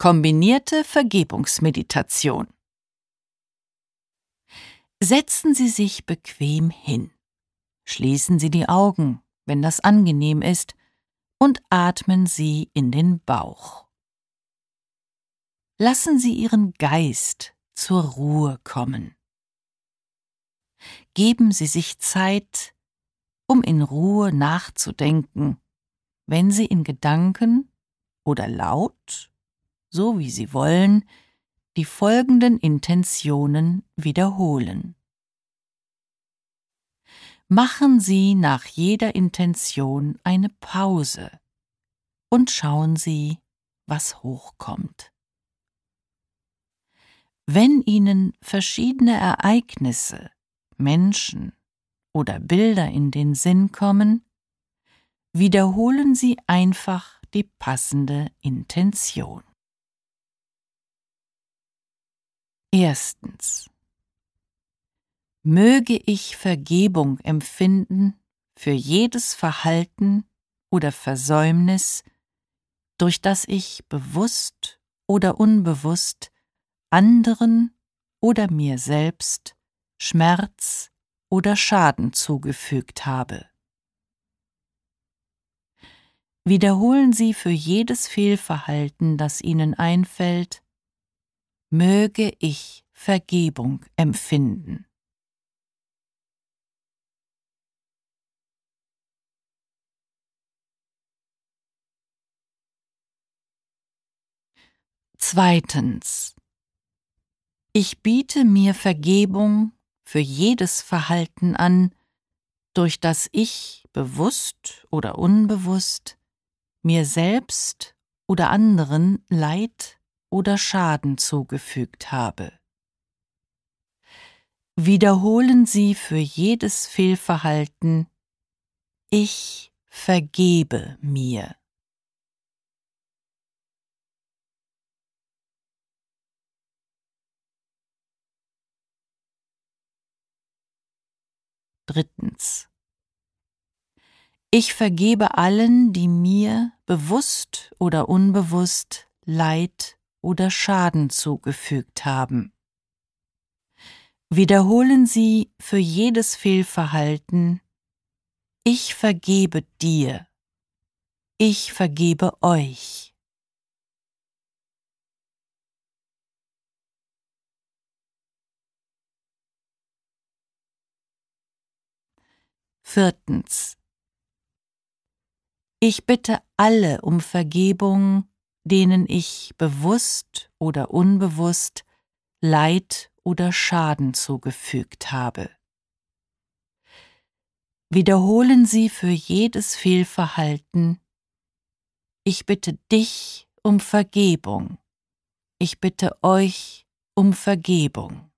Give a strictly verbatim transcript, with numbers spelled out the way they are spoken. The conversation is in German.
Kombinierte Vergebungsmeditation. Setzen Sie sich bequem hin. Schließen Sie die Augen, wenn das angenehm ist, und atmen Sie in den Bauch. Lassen Sie Ihren Geist zur Ruhe kommen. Geben Sie sich Zeit, um in Ruhe nachzudenken, wenn Sie in Gedanken oder laut, so wie Sie wollen, die folgenden Intentionen wiederholen. Machen Sie nach jeder Intention eine Pause und schauen Sie, was hochkommt. Wenn Ihnen verschiedene Ereignisse, Menschen oder Bilder in den Sinn kommen, wiederholen Sie einfach die passende Intention. Erstens. Möge ich Vergebung empfinden für jedes Verhalten oder Versäumnis, durch das ich bewusst oder unbewusst anderen oder mir selbst Schmerz oder Schaden zugefügt habe. Wiederholen Sie für jedes Fehlverhalten, das Ihnen einfällt: Möge ich Vergebung empfinden. Zweitens. Ich biete mir Vergebung für jedes Verhalten an, durch das ich bewusst oder unbewusst mir selbst oder anderen Leid oder Schaden zugefügt habe. Wiederholen Sie für jedes Fehlverhalten: Ich vergebe mir. Drittens. Ich vergebe allen, die mir bewusst oder unbewusst Leid oder Schaden zugefügt haben. Wiederholen Sie für jedes Fehlverhalten: Ich vergebe dir. Ich vergebe euch. Viertens. Ich bitte alle um Vergebung, denen ich bewusst oder unbewusst Leid oder Schaden zugefügt habe. Wiederholen Sie für jedes Fehlverhalten: Ich bitte dich um Vergebung. Ich bitte euch um Vergebung.